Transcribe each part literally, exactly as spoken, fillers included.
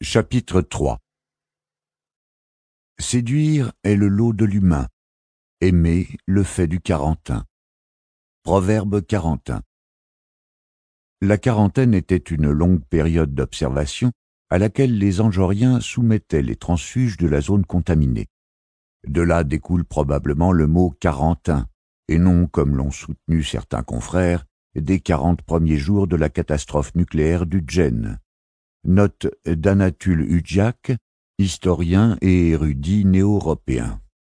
Chapitre trois. Séduire est le lot de l'humain, aimer le fait du quarantin. Proverbe quarantin. La quarantaine était une longue période d'observation à laquelle les Angoriens soumettaient les transfuges de la zone contaminée. De là découle probablement le mot quarantin, et non, comme l'ont soutenu certains confrères, des quarante premiers jours de la catastrophe nucléaire du Djen. Note d'Anatole Udjak, historien et érudit néo-européen.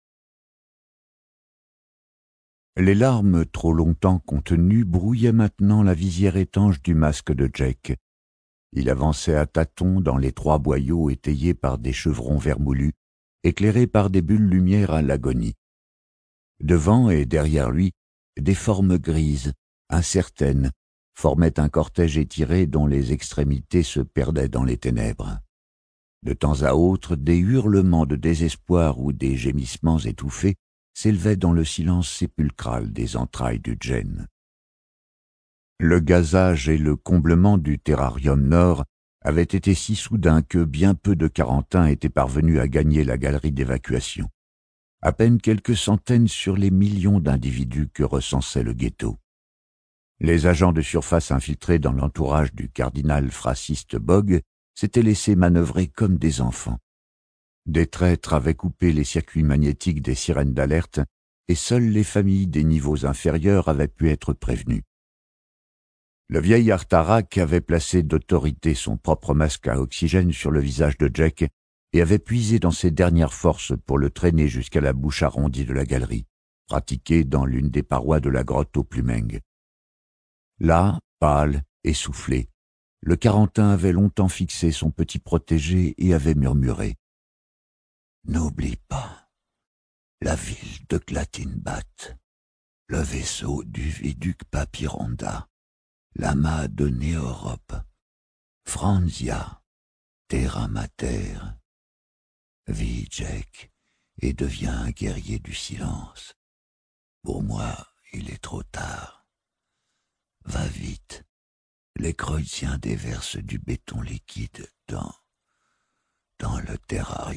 Les larmes trop longtemps contenues brouillaient maintenant la visière étanche du masque de Jake. Il avançait à tâtons dans les trois boyaux étayés par des chevrons vermoulus, éclairés par des bulles lumière à l'agonie. Devant et derrière lui, des formes grises, incertaines, formaient un cortège étiré dont les extrémités se perdaient dans les ténèbres. De temps à autre, des hurlements de désespoir ou des gémissements étouffés s'élevaient dans le silence sépulcral des entrailles du Djen. Le gazage et le comblement du terrarium nord avaient été si soudains que bien peu de Quarantins étaient parvenus à gagner la galerie d'évacuation. À peine quelques centaines sur les millions d'individus que recensait le ghetto. Les agents de surface infiltrés dans l'entourage du cardinal fraciste Bog s'étaient laissés manœuvrer comme des enfants. Des traîtres avaient coupé les circuits magnétiques des sirènes d'alerte et seules les familles des niveaux inférieurs avaient pu être prévenues. Le vieil Artarak avait placé d'autorité son propre masque à oxygène sur le visage de Jack et avait puisé dans ses dernières forces pour le traîner jusqu'à la bouche arrondie de la galerie, pratiquée dans l'une des parois de la grotte au Plumeng. Là, pâle, essoufflé, le Quarantin avait longtemps fixé son petit protégé et avait murmuré « N'oublie pas, la ville de Glatinbat, le vaisseau du viduc Papyronda, l'amas de Néorope, Franzia, terra mater. Vis, Jack, et deviens un guerrier du silence. Pour moi, il est trop tard. Va vite, les Kreuziens déversent du béton liquide dans, dans le terrarium. »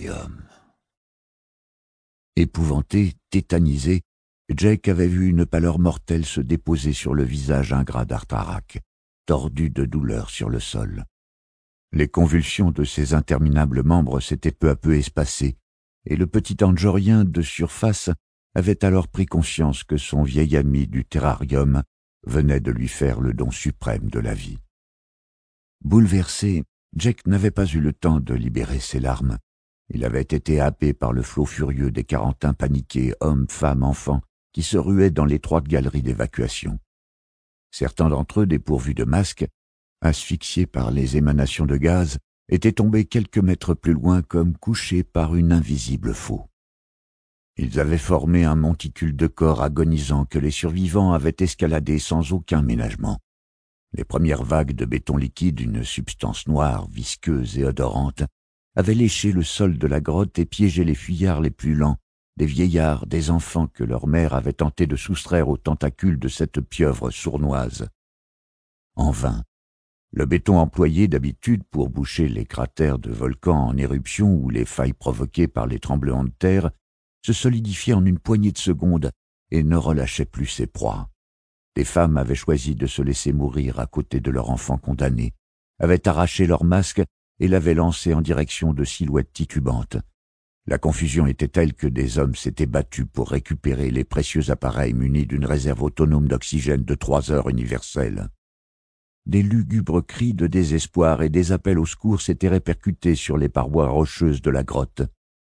Épouvanté, tétanisé, Jake avait vu une pâleur mortelle se déposer sur le visage ingrat d'Artarak, tordu de douleur sur le sol. Les convulsions de ses interminables membres s'étaient peu à peu espacées, et le petit Angorien de surface avait alors pris conscience que son vieil ami du terrarium venait de lui faire le don suprême de la vie. Bouleversé, Jack n'avait pas eu le temps de libérer ses larmes. Il avait été happé par le flot furieux des Quarantins paniqués, hommes, femmes, enfants, qui se ruaient dans l'étroite galerie d'évacuation. Certains d'entre eux, dépourvus de masques, asphyxiés par les émanations de gaz, étaient tombés quelques mètres plus loin comme couchés par une invisible faux. Ils avaient formé un monticule de corps agonisants que les survivants avaient escaladé sans aucun ménagement. Les premières vagues de béton liquide, une substance noire, visqueuse et odorante, avaient léché le sol de la grotte et piégé les fuyards les plus lents, des vieillards, des enfants que leur mère avait tenté de soustraire aux tentacules de cette pieuvre sournoise. En vain. Le béton employé d'habitude pour boucher les cratères de volcans en éruption ou les failles provoquées par les tremblements de terre se solidifiait en une poignée de secondes et ne relâchait plus ses proies. Des femmes avaient choisi de se laisser mourir à côté de leur enfant condamné, avaient arraché leur masque et l'avaient lancé en direction de silhouettes titubantes. La confusion était telle que des hommes s'étaient battus pour récupérer les précieux appareils munis d'une réserve autonome d'oxygène de trois heures universelles. Des lugubres cris de désespoir et des appels au secours s'étaient répercutés sur les parois rocheuses de la grotte.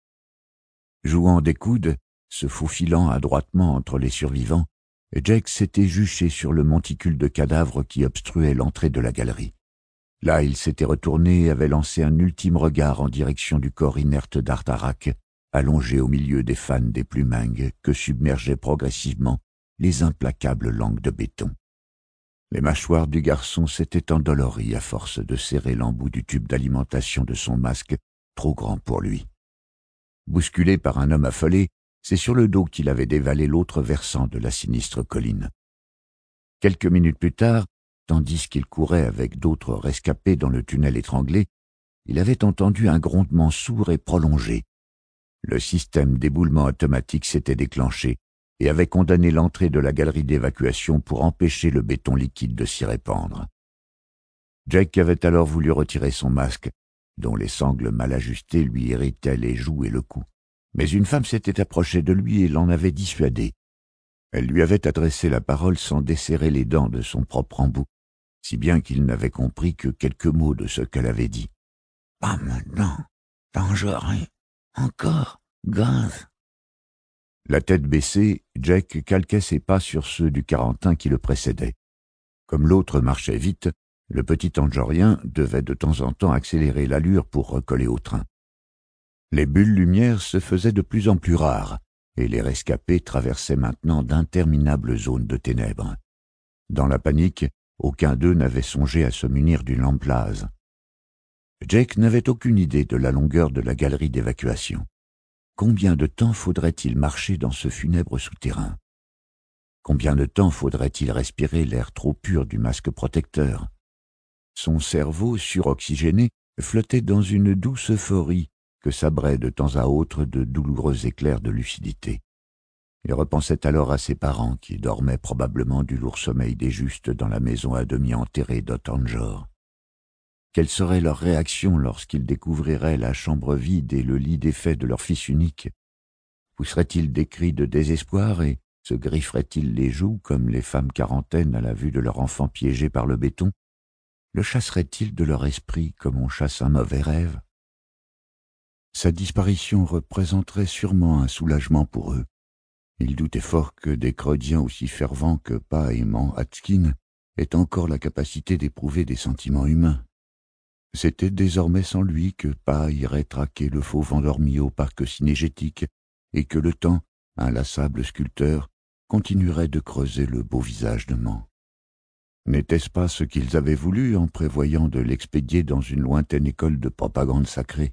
Jouant des coudes, se faufilant adroitement entre les survivants, Jake s'était juché sur le monticule de cadavres qui obstruait l'entrée de la galerie. Là, il s'était retourné et avait lancé un ultime regard en direction du corps inerte d'Artarak, allongé au milieu des fans des Plumeng que submergeaient progressivement les implacables langues de béton. Les mâchoires du garçon s'étaient endolories à force de serrer l'embout du tube d'alimentation de son masque, trop grand pour lui. Bousculé par un homme affolé, c'est sur le dos qu'il avait dévalé l'autre versant de la sinistre colline. Quelques minutes plus tard, tandis qu'il courait avec d'autres rescapés dans le tunnel étranglé, il avait entendu un grondement sourd et prolongé. Le système d'éboulement automatique s'était déclenché et avait condamné l'entrée de la galerie d'évacuation pour empêcher le béton liquide de s'y répandre. Jack avait alors voulu retirer son masque, dont les sangles mal ajustées lui irritaient les joues et le cou. Mais une femme s'était approchée de lui et l'en avait dissuadé. Elle lui avait adressé la parole sans desserrer les dents de son propre embout, si bien qu'il n'avait compris que quelques mots de ce qu'elle avait dit. « Pas maintenant, dangereux, encore, gaz. » La tête baissée, Jack calquait ses pas sur ceux du Carentin qui le précédait. Comme l'autre marchait vite, le petit Tangorien devait de temps en temps accélérer l'allure pour recoller au train. Les bulles lumière se faisaient de plus en plus rares, et les rescapés traversaient maintenant d'interminables zones de ténèbres. Dans la panique, aucun d'eux n'avait songé à se munir d'une lampe laser. Jake n'avait aucune idée de la longueur de la galerie d'évacuation. Combien de temps faudrait-il marcher dans ce funèbre souterrain? Combien de temps faudrait-il respirer l'air trop pur du masque protecteur? Son cerveau, suroxygéné, flottait dans une douce euphorie que sabraient de temps à autre de douloureux éclairs de lucidité. Il repensait alors à ses parents qui dormaient probablement du lourd sommeil des justes dans la maison à demi enterrée d'Ottanjor. Quelle serait leur réaction lorsqu'ils découvriraient la chambre vide et le lit défait de leur fils unique? Pousseraient-ils des cris de désespoir et se grifferaient-ils les joues comme les femmes quarantaines à la vue de leur enfant piégé par le béton? Le chasseraient-ils de leur esprit comme on chasse un mauvais rêve? Sa disparition représenterait sûrement un soulagement pour eux. Ils doutaient fort que des Creudiens aussi fervents que Pa et Man Atskin aient encore la capacité d'éprouver des sentiments humains. C'était désormais sans lui que Pa irait traquer le fauve endormi au parc cinégétique et que le temps, inlassable sculpteur, continuerait de creuser le beau visage de Man. N'était-ce pas ce qu'ils avaient voulu en prévoyant de l'expédier dans une lointaine école de propagande sacrée?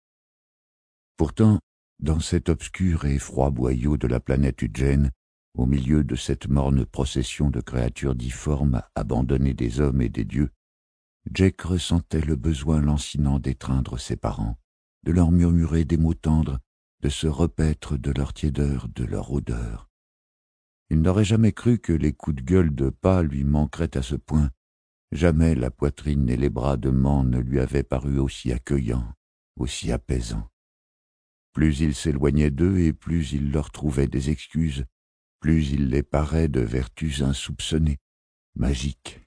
Pourtant, dans cet obscur et froid boyau de la planète Ugène, au milieu de cette morne procession de créatures difformes abandonnées des hommes et des dieux, Jake ressentait le besoin lancinant d'étreindre ses parents, de leur murmurer des mots tendres, de se repaître de leur tiédeur, de leur odeur. Il n'aurait jamais cru que les coups de gueule de Pa lui manqueraient à ce point. Jamais la poitrine et les bras de Man ne lui avaient paru aussi accueillants, aussi apaisants. Plus il s'éloignait d'eux et plus il leur trouvait des excuses, plus il les parait de vertus insoupçonnées, magiques.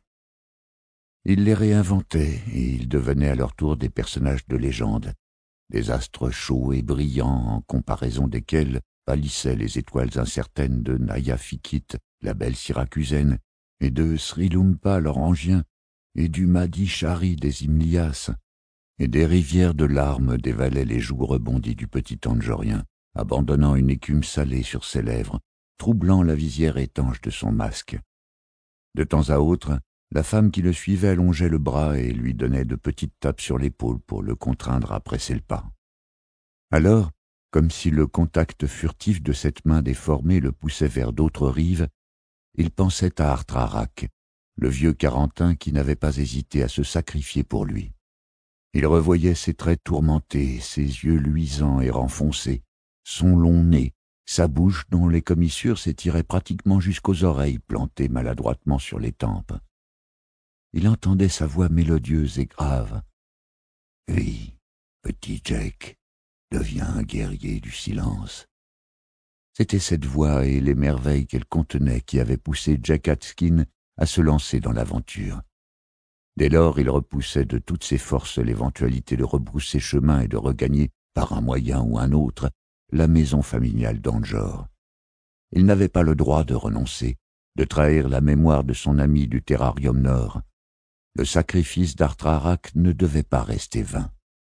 Il les réinventait et ils devenaient à leur tour des personnages de légende, des astres chauds et brillants en comparaison desquels pâlissaient les étoiles incertaines de Naya Fikit, la belle syracusaine, et de Srilumpa l'orangien, et du Mahdi Shari des Himlias, et des rivières de larmes dévalaient les joues rebondies du petit Tangorien, abandonnant une écume salée sur ses lèvres, troublant la visière étanche de son masque. De temps à autre, la femme qui le suivait allongeait le bras et lui donnait de petites tapes sur l'épaule pour le contraindre à presser le pas. Alors, comme si le contact furtif de cette main déformée le poussait vers d'autres rives, il pensait à Artrarak, le vieux Carentin qui n'avait pas hésité à se sacrifier pour lui. Il revoyait ses traits tourmentés, ses yeux luisants et renfoncés, son long nez, sa bouche dont les commissures s'étiraient pratiquement jusqu'aux oreilles plantées maladroitement sur les tempes. Il entendait sa voix mélodieuse et grave. « Oui, petit Jack, deviens un guerrier du silence. » C'était cette voix et les merveilles qu'elle contenait qui avaient poussé Jack Atskin à se lancer dans l'aventure. Dès lors, il repoussait de toutes ses forces l'éventualité de rebrousser chemin et de regagner, par un moyen ou un autre, la maison familiale d'Anjor. Il n'avait pas le droit de renoncer, de trahir la mémoire de son ami du Terrarium Nord. Le sacrifice d'Artrarak ne devait pas rester vain.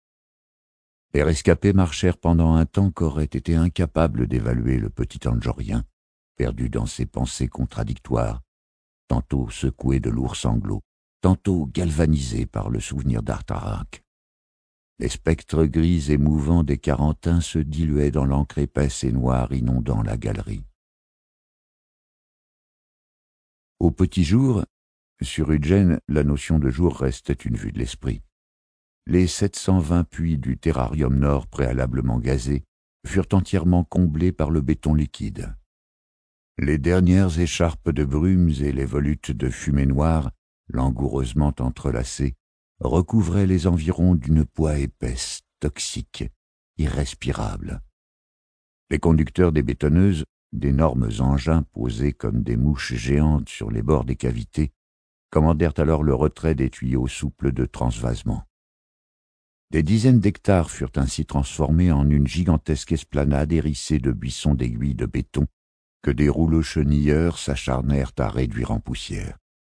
Les rescapés marchèrent pendant un temps qu'aurait été incapable d'évaluer le petit Tangorien, perdu dans ses pensées contradictoires, tantôt secoué de lourds sanglots, tantôt galvanisé par le souvenir d'Artrarak. Les spectres gris et mouvants des Carentins se diluaient dans l'encre épaisse et noire inondant la galerie. Au petit jour, sur Ugène, la notion de jour restait une vue de l'esprit. les sept cent vingt puits du terrarium nord préalablement gazés furent entièrement comblés par le béton liquide. Les dernières écharpes de brumes et les volutes de fumée noire, langoureusement entrelacées, recouvraient les environs d'une poix épaisse, toxique, irrespirable. Les conducteurs des bétonneuses, d'énormes engins posés comme des mouches géantes sur les bords des cavités, commandèrent alors le retrait des tuyaux souples de transvasement. Des dizaines d'hectares furent ainsi transformés en une gigantesque esplanade hérissée de buissons d'aiguilles de béton que des rouleaux chenilleurs s'acharnèrent à réduire en poussière.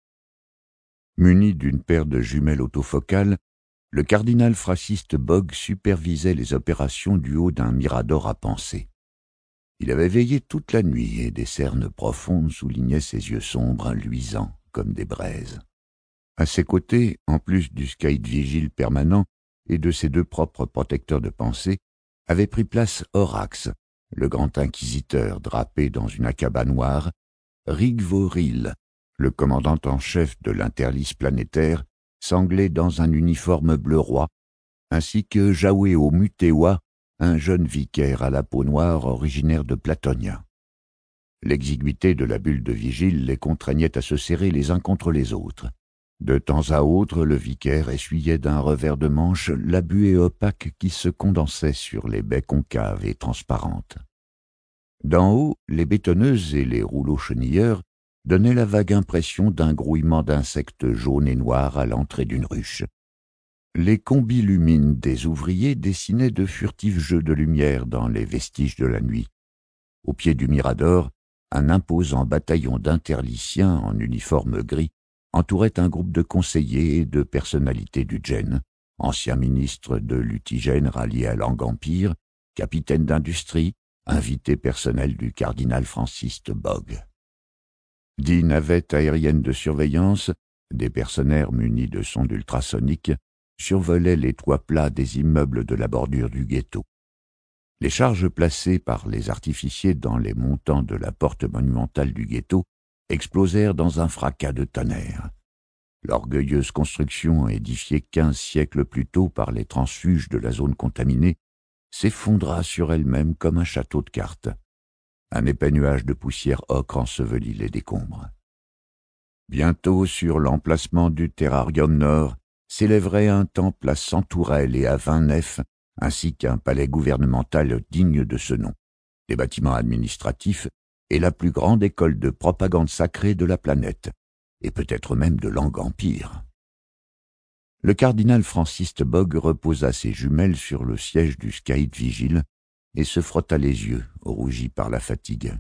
Muni d'une paire de jumelles autofocales, le cardinal Francisque Bogg supervisait les opérations du haut d'un mirador à penser. Il avait veillé toute la nuit et des cernes profondes soulignaient ses yeux sombres, luisants comme des braises. À ses côtés, en plus du scaïd vigile permanent et de ses deux propres protecteurs de pensée, avait pris place Horax, le grand inquisiteur drapé dans une acaba noire, Rigvoril, le commandant en chef de l'interlice planétaire, sanglé dans un uniforme bleu roi, ainsi que Jaweo Mutewa, un jeune vicaire à la peau noire originaire de Platonia. L'exiguïté de la bulle de vigile les contraignait à se serrer les uns contre les autres. De temps à autre, le vicaire essuyait d'un revers de manche la buée opaque qui se condensait sur les baies concaves et transparentes. D'en haut, les bétonneuses et les rouleaux chenilleurs donnaient la vague impression d'un grouillement d'insectes jaunes et noirs à l'entrée d'une ruche. Les combilumines des ouvriers dessinaient de furtifs jeux de lumière dans les vestiges de la nuit. Au pied du mirador, un imposant bataillon d'interliciens en uniforme gris entourait un groupe de conseillers et de personnalités du Djen, anciens ministres de l'Utigène ralliés à l'Ang-Empire, capitaines d'industrie, invités personnels du cardinal Francisque Bogg. Dix navettes aériennes de surveillance, des personnels munis de sondes ultrasoniques, survolaient les toits plats des immeubles de la bordure du ghetto. Les charges placées par les artificiers dans les montants de la porte monumentale du ghetto explosèrent dans un fracas de tonnerre. L'orgueilleuse construction, édifiée quinze siècles plus tôt par les transfuges de la zone contaminée, s'effondra sur elle-même comme un château de cartes. Un épais nuage de poussière ocre ensevelit les décombres. Bientôt, sur l'emplacement du terrarium nord, s'élèverait un temple à cent tourelles et à vingt nefs, ainsi qu'un palais gouvernemental digne de ce nom, des bâtiments administratifs et la plus grande école de propagande sacrée de la planète, et peut-être même de l'Ang-Empire. Le cardinal Francisque Bogg reposa ses jumelles sur le siège du scaïd vigile et se frotta les yeux, rougi par la fatigue.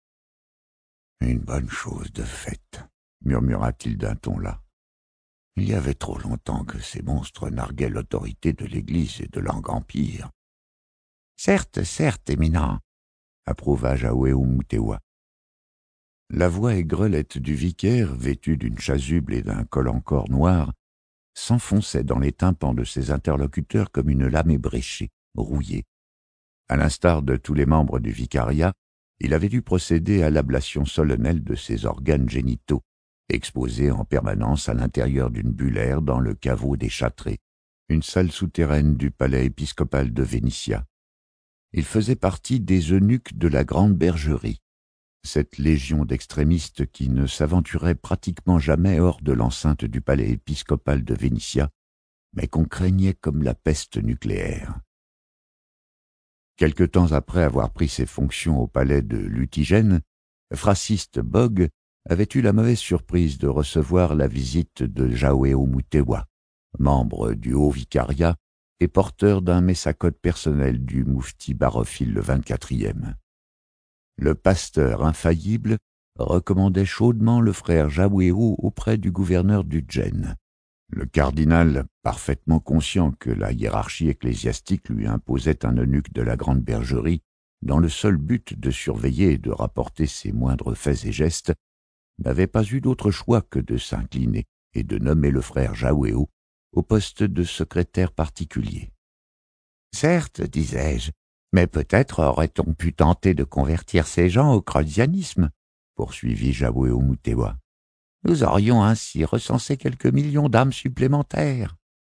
« Une bonne chose de faite, » murmura-t-il d'un ton las. « Il y avait trop longtemps que ces monstres narguaient l'autorité de l'Église et de l'Ang-Empire. »« Certes, certes, éminent, » approuva Jaweo Mutewa. La voix aigrelette du vicaire, vêtu d'une chasuble et d'un col en cor noir, s'enfonçait dans les tympans de ses interlocuteurs comme une lame ébréchée, rouillée. À l'instar de tous les membres du vicariat, il avait dû procéder à l'ablation solennelle de ses organes génitaux, exposés en permanence à l'intérieur d'une bullaire dans le caveau des Châtrés, une salle souterraine du palais épiscopal de Vénitia. Il faisait partie des eunuques de la Grande Bergerie, cette légion d'extrémistes qui ne s'aventurait pratiquement jamais hors de l'enceinte du palais épiscopal de Vénitia, mais qu'on craignait comme la peste nucléaire. Quelque temps après avoir pris ses fonctions au palais de l'Utigène, Francisque Bogg avait eu la mauvaise surprise de recevoir la visite de Jaweo Mutewa, membre du Haut Vicariat et porteur d'un messacode personnel du moufti Barophile le vingt-quatrième. Le pasteur infaillible recommandait chaudement le frère Jaweo auprès du gouverneur du Djen. Le cardinal, parfaitement conscient que la hiérarchie ecclésiastique lui imposait un eunuque de la Grande Bergerie, dans le seul but de surveiller et de rapporter ses moindres faits et gestes, n'avait pas eu d'autre choix que de s'incliner et de nommer le frère Jaweo au poste de secrétaire particulier. « Certes, disais-je, mais peut-être aurait-on pu tenter de convertir ces gens au creusianisme, » poursuivit Jaweo Mutewa. « Nous aurions ainsi recensé quelques millions d'âmes supplémentaires. »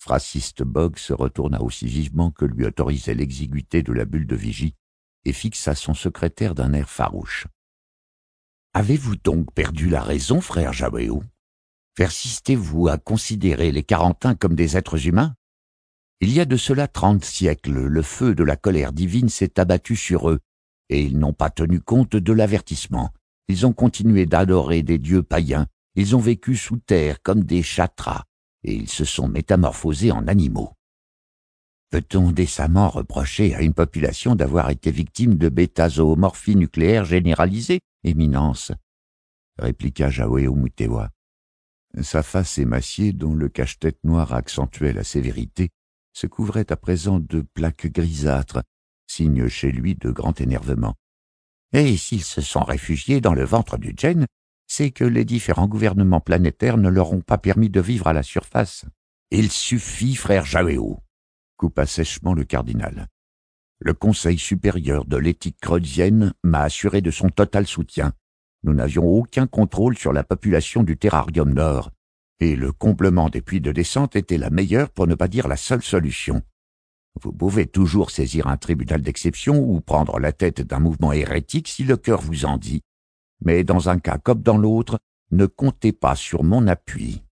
Fraciste Bogg se retourna aussi vivement que lui autorisait l'exiguïté de la bulle de vigie et fixa son secrétaire d'un air farouche. « Avez-vous donc perdu la raison, frère Jaweau? Persistez-vous à considérer les Quarantins comme des êtres humains? Il y a de cela trente siècles, le feu de la colère divine s'est abattu sur eux, et ils n'ont pas tenu compte de l'avertissement. Ils ont continué d'adorer des dieux païens, ils ont vécu sous terre comme des chatras, et ils se sont métamorphosés en animaux. Peut-on décemment reprocher à une population d'avoir été victime de bêta-zoomorphie nucléaire généralisée, Éminence? Répliqua Jaweau Mutewa. Sa face émaciée, dont le cache-tête noir accentuait la sévérité, se couvrait à présent de plaques grisâtres, signe chez lui de grand énervement. Et s'ils se sont réfugiés dans le ventre du Djenn, c'est que les différents gouvernements planétaires ne leur ont pas permis de vivre à la surface. Il suffit, frère Jaweau, coupa sèchement le cardinal. Le Conseil supérieur de l'éthique creusienne m'a assuré de son total soutien. Nous n'avions aucun contrôle sur la population du terrarium Nord, et le comblement des puits de descente était la meilleure, pour ne pas dire la seule solution. Vous pouvez toujours saisir un tribunal d'exception ou prendre la tête d'un mouvement hérétique si le cœur vous en dit. Mais dans un cas comme dans l'autre, ne comptez pas sur mon appui.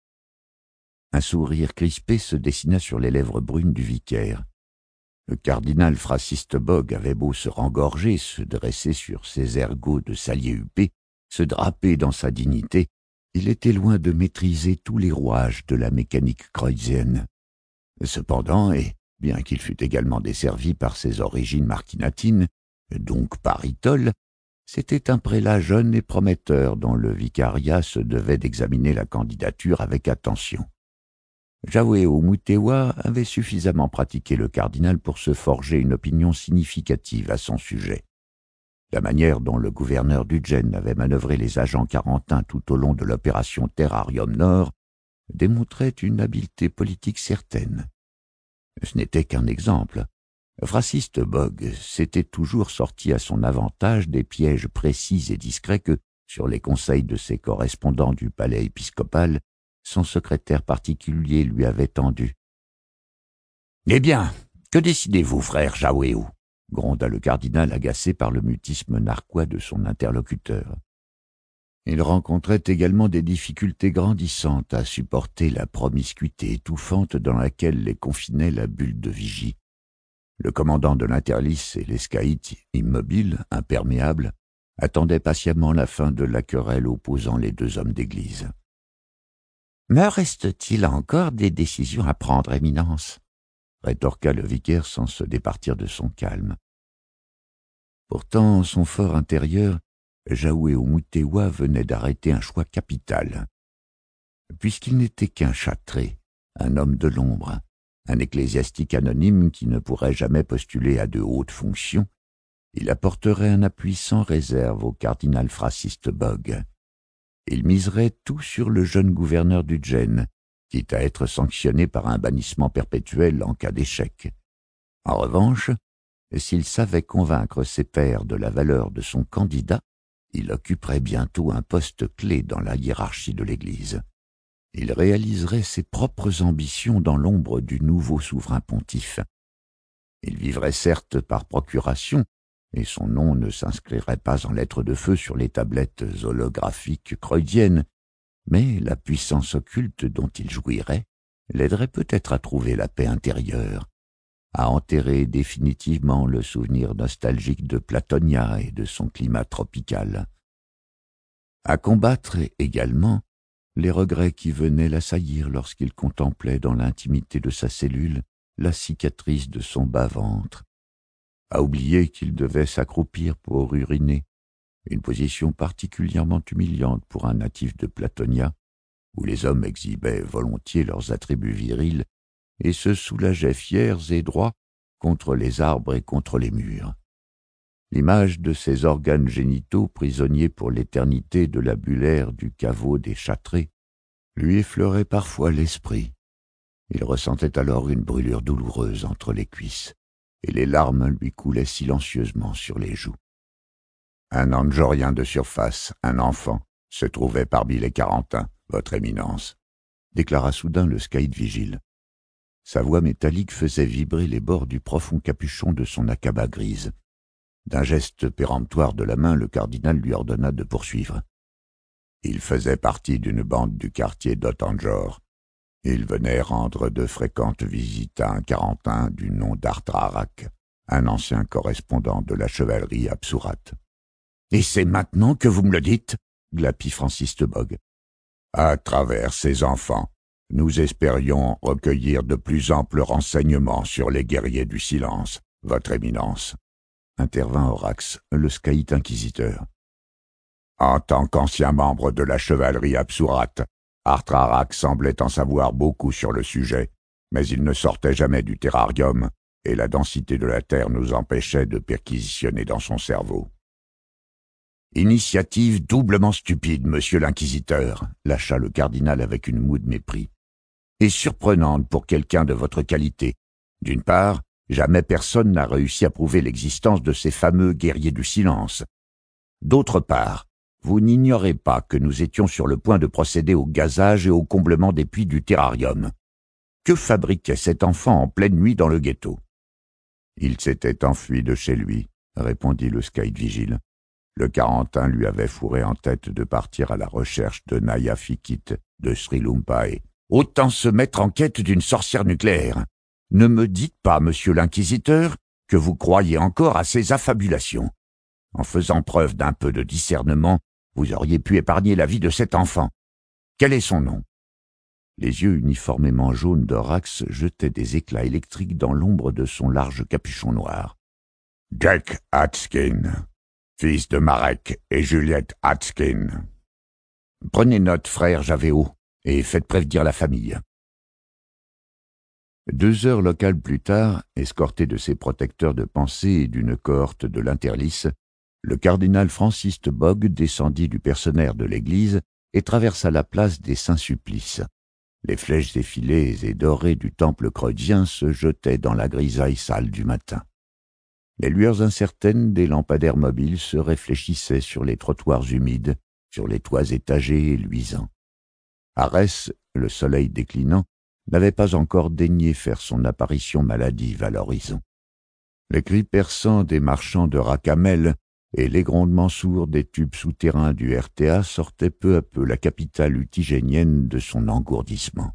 Un sourire crispé se dessina sur les lèvres brunes du vicaire. Le cardinal Fraciste Bogg avait beau se rengorger, se dresser sur ses ergots de salier huppé, se draper dans sa dignité, il était loin de maîtriser tous les rouages de la mécanique creusienne. Cependant, et bien qu'il fût également desservi par ses origines marquinatines, donc par Itol, c'était un prélat jeune et prometteur dont le vicariat se devait d'examiner la candidature avec attention. Jaweau Mutewa avait suffisamment pratiqué le cardinal pour se forger une opinion significative à son sujet. La manière dont le gouverneur du Djenn avait manœuvré les agents quarantins tout au long de l'opération Terrarium Nord démontrait une habileté politique certaine. Ce n'était qu'un exemple. Fraciste Bogg s'était toujours sorti à son avantage des pièges précis et discrets que, sur les conseils de ses correspondants du palais épiscopal, son secrétaire particulier lui avait tendus. « Eh bien, que décidez-vous, frère Jaweau ?» gronda le cardinal agacé par le mutisme narquois de son interlocuteur. Il rencontrait également des difficultés grandissantes à supporter la promiscuité étouffante dans laquelle les confinait la bulle de vigie. Le commandant de l'Interlice et l'escaïte, immobile, imperméable, attendaient patiemment la fin de la querelle opposant les deux hommes d'église. « Me reste-t-il encore des décisions à prendre, Éminence ?» rétorqua le vicaire sans se départir de son calme. Pourtant, en son fort intérieur, Jaweau Mutewa venait d'arrêter un choix capital. Puisqu'il n'était qu'un châtré, un homme de l'ombre, un ecclésiastique anonyme qui ne pourrait jamais postuler à de hautes fonctions, il apporterait un appui sans réserve au cardinal Fraciste Bogg. Il miserait tout sur le jeune gouverneur du Djenn, quitte à être sanctionné par un bannissement perpétuel en cas d'échec. En revanche, s'il savait convaincre ses pairs de la valeur de son candidat, il occuperait bientôt un poste clé dans la hiérarchie de l'Église. Il réaliserait ses propres ambitions dans l'ombre du nouveau souverain pontife. Il vivrait certes par procuration, et son nom ne s'inscrirait pas en lettres de feu sur les tablettes holographiques creudiennes, mais la puissance occulte dont il jouirait l'aiderait peut-être à trouver la paix intérieure, à enterrer définitivement le souvenir nostalgique de Platonia et de son climat tropical, à combattre également les regrets qui venaient l'assaillir lorsqu'il contemplait dans l'intimité de sa cellule la cicatrice de son bas-ventre, à oublier qu'il devait s'accroupir pour uriner, une position particulièrement humiliante pour un natif de Platonia, où les hommes exhibaient volontiers leurs attributs virils et se soulageaient fiers et droits contre les arbres et contre les murs. L'image de ces organes génitaux prisonniers pour l'éternité de la bullaire du caveau des châtrés lui effleurait parfois l'esprit. Il ressentait alors une brûlure douloureuse entre les cuisses, et les larmes lui coulaient silencieusement sur les joues. Un Andjorien de surface, un enfant, se trouvait parmi les Quarantins, votre Éminence, déclara soudain le scaïd vigile. Sa voix métallique faisait vibrer les bords du profond capuchon de son akaba grise. D'un geste péremptoire de la main, le cardinal lui ordonna de poursuivre. Il faisait partie d'une bande du quartier d'Ottanjor. Il venait rendre de fréquentes visites à un Carentin du nom d'Artrarak, un ancien correspondant de la chevalerie Absurat. « Et c'est maintenant que vous me le dites ?» glapit Francis de Bog. « À travers ses enfants, nous espérions recueillir de plus amples renseignements sur les guerriers du silence, votre éminence. » intervint Horax, le scaïte inquisiteur. En tant qu'ancien membre de la chevalerie Absurat, Artrarak semblait en savoir beaucoup sur le sujet, mais il ne sortait jamais du terrarium, et la densité de la terre nous empêchait de perquisitionner dans son cerveau. « Initiative doublement stupide, monsieur l'inquisiteur, » lâcha le cardinal avec une moue de mépris, « et surprenante pour quelqu'un de votre qualité. D'une part, jamais personne n'a réussi à prouver l'existence de ces fameux guerriers du silence. D'autre part, vous n'ignorez pas que nous étions sur le point de procéder au gazage et au comblement des puits du terrarium. Que fabriquait cet enfant en pleine nuit dans le ghetto? » « Il s'était enfui de chez lui, » répondit le scaïde vigile. Le Carentin lui avait fourré en tête de partir à la recherche de Naya Fikit de Sri Lumpae. Autant se mettre en quête d'une sorcière nucléaire. Ne me dites pas, monsieur l'inquisiteur, que vous croyez encore à ces affabulations. En faisant preuve d'un peu de discernement, vous auriez pu épargner la vie de cet enfant. Quel est son nom? Les yeux uniformément jaunes d'Horax jetaient des éclats électriques dans l'ombre de son large capuchon noir. « Jack Atskin, fils de Marek et Juliette Atskin. Prenez note, frère Javéo, et faites prévenir la famille. » Deux heures locales plus tard, escorté de ses protecteurs de pensée et d'une cohorte de l'interlice, le cardinal Francis de Bog descendit du percenaire de l'église et traversa la place des Saints-Supplices. Les flèches effilées et dorées du temple creusien se jetaient dans la grisaille sale du matin. Les lueurs incertaines des lampadaires mobiles se réfléchissaient sur les trottoirs humides, sur les toits étagés et luisants. Arès, le soleil déclinant, n'avait pas encore daigné faire son apparition maladive à l'horizon. Les cris perçants des marchands de Racamel et les grondements sourds des tubes souterrains du R T A sortaient peu à peu la capitale utigénienne de son engourdissement.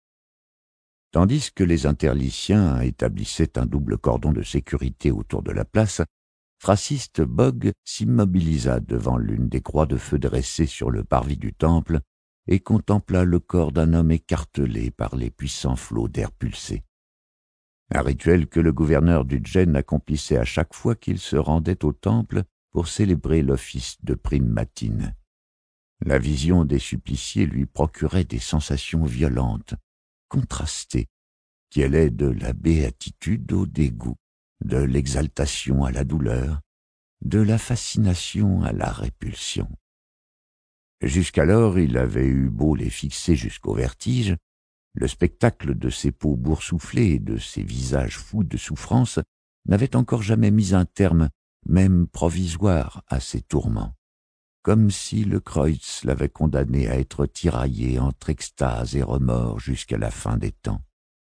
Tandis que les interliciens établissaient un double cordon de sécurité autour de la place, Francis de Bog s'immobilisa devant l'une des croix de feu dressées sur le parvis du temple et contempla le corps d'un homme écartelé par les puissants flots d'air pulsé. Un rituel que le gouverneur d'Udgène accomplissait à chaque fois qu'il se rendait au temple pour célébrer l'office de prime matine. La vision des suppliciés lui procurait des sensations violentes, contrastées, qui allaient de la béatitude au dégoût, de l'exaltation à la douleur, de la fascination à la répulsion. Jusqu'alors, il avait eu beau les fixer jusqu'au vertige, le spectacle de ces peaux boursouflées et de ces visages fous de souffrance n'avait encore jamais mis un terme, même provisoire, à ses tourments, comme si le Kreutz l'avait condamné à être tiraillé entre extase et remords jusqu'à la fin des temps.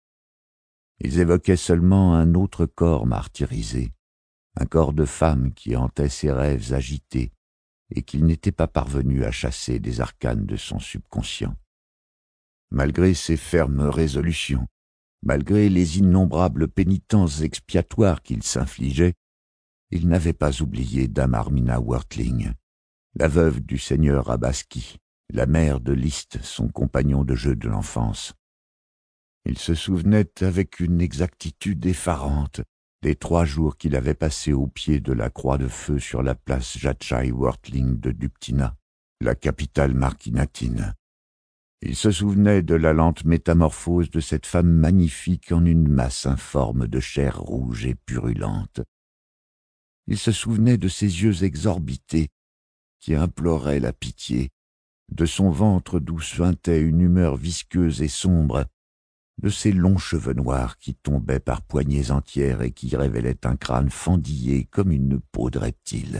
Ils évoquaient seulement un autre corps martyrisé, un corps de femme qui hantait ses rêves agités et qu'il n'était pas parvenu à chasser des arcanes de son subconscient. Malgré ses fermes résolutions, malgré les innombrables pénitences expiatoires qu'il s'infligeait, il n'avait pas oublié Dame Armina Wortling, la veuve du seigneur Abaski, la mère de Liszt, son compagnon de jeu de l'enfance. Il se souvenait avec une exactitude effarante des trois jours qu'il avait passés au pied de la croix de feu sur la place Jatchai Wortling de Duptina, la capitale marquinatine. Il se souvenait de la lente métamorphose de cette femme magnifique en une masse informe de chair rouge et purulente. Il se souvenait de ses yeux exorbités qui imploraient la pitié, de son ventre d'où suintait une humeur visqueuse et sombre, de ses longs cheveux noirs qui tombaient par poignées entières et qui révélaient un crâne fendillé comme une peau de reptile.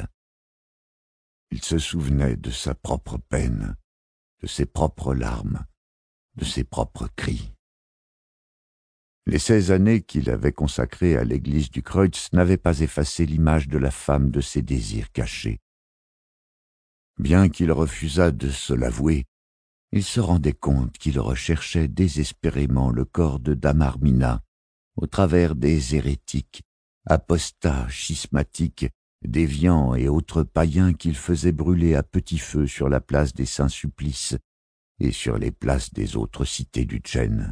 Il se souvenait de sa propre peine, de ses propres larmes, de ses propres cris. Les seize années qu'il avait consacrées à l'église du Kreutz n'avaient pas effacé l'image de la femme de ses désirs cachés. Bien qu'il refusât de se l'avouer, il se rendait compte qu'il recherchait désespérément le corps de Dame Armina, au travers des hérétiques, apostats, schismatiques, déviants et autres païens qu'il faisait brûler à petit feu sur la place des Saints-Supplices et sur les places des autres cités du Tchène.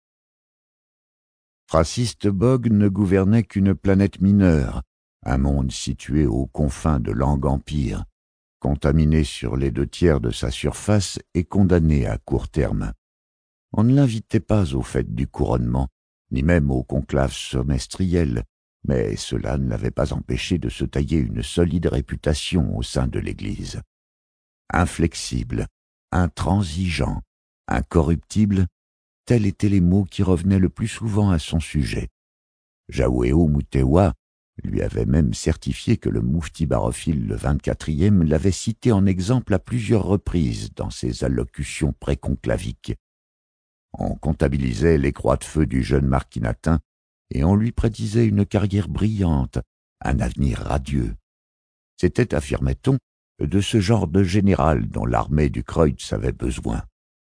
Fraciste Bog ne gouvernait qu'une planète mineure, un monde situé aux confins de l'Ang-Empire, contaminé sur les deux tiers de sa surface et condamné à court terme. On ne l'invitait pas aux fêtes du couronnement, ni même aux conclaves semestriels, mais cela ne l'avait pas empêché de se tailler une solide réputation au sein de l'Église. Inflexible, intransigeant, incorruptible, tels étaient les mots qui revenaient le plus souvent à son sujet. Jaouéo Moutewa lui avait même certifié que le moufti barophile le vingt-quatrième l'avait cité en exemple à plusieurs reprises dans ses allocutions préconclaviques. On comptabilisait les croix de feu du jeune marquinatin et on lui prédisait une carrière brillante, un avenir radieux. C'était, affirmait-on, de ce genre de général dont l'armée du Kreutz avait besoin.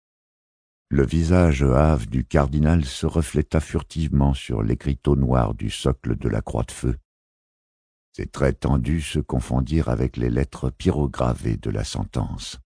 Le visage hâve du cardinal se refléta furtivement sur l'écriteau noir du socle de la croix de feu. Ses traits tendus se confondirent avec les lettres pyrogravées de la sentence.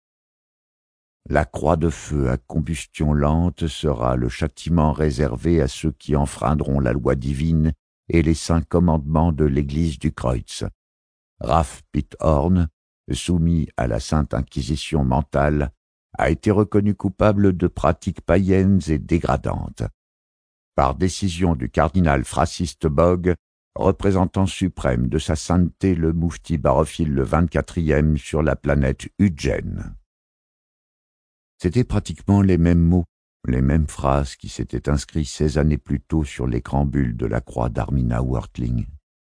La croix de feu à combustion lente sera le châtiment réservé à ceux qui enfreindront la loi divine et les saints commandements de l'église du Kreutz. Raph Pithorn, soumis à la sainte inquisition mentale, a été reconnu coupable de pratiques païennes et dégradantes. Par décision du cardinal Fraciste Bog, représentant suprême de sa sainteté le moufti barophile le vingt-quatrième sur la planète Udgen. C'étaient pratiquement les mêmes mots, les mêmes phrases qui s'étaient inscrits seize années plus tôt sur l'écran bulle de la croix d'Armina Wortling.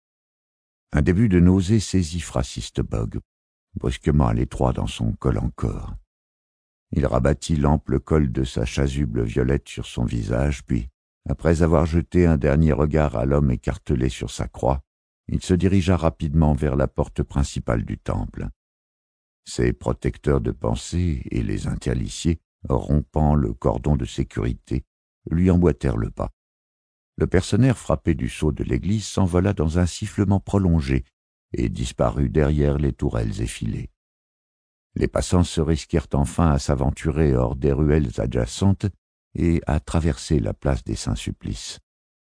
Un début de nausée saisit Fraciste Bog, brusquement à l'étroit dans son col encore. Il rabattit l'ample col de sa chasuble violette sur son visage, puis, après avoir jeté un dernier regard à l'homme écartelé sur sa croix, il se dirigea rapidement vers la porte principale du temple. Ses protecteurs de pensée et les interliciers, rompant le cordon de sécurité, lui emboîtèrent le pas. Le personnaire frappé du sceau de l'église s'envola dans un sifflement prolongé et disparut derrière les tourelles effilées. Les passants se risquèrent enfin à s'aventurer hors des ruelles adjacentes et à traverser la place des Saints-Supplices.